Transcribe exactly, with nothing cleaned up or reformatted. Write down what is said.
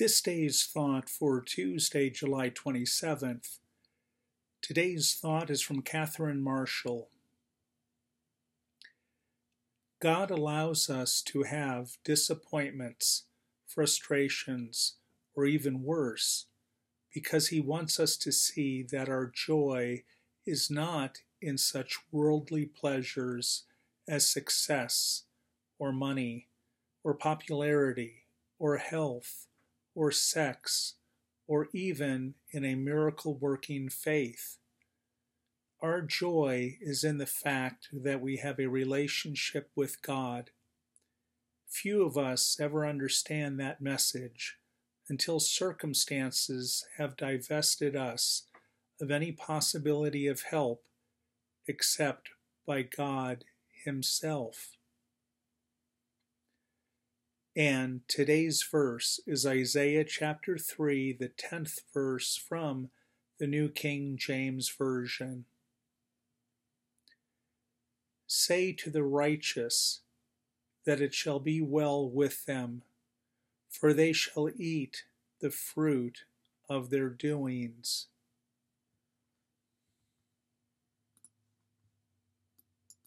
This day's thought for Tuesday, July twenty-seventh. Today's thought is from Catherine Marshall. God allows us to have disappointments, frustrations, or even worse, because He wants us to see that our joy is not in such worldly pleasures as success, or money, or popularity, or health, or sex, or even in a miracle-working faith. Our joy is in the fact that we have a relationship with God. Few of us ever understand that message until circumstances have divested us of any possibility of help except by God Himself. And today's verse is Isaiah chapter three, the tenth verse from the New King James Version. Say to the righteous that it shall be well with them, for they shall eat the fruit of their doings.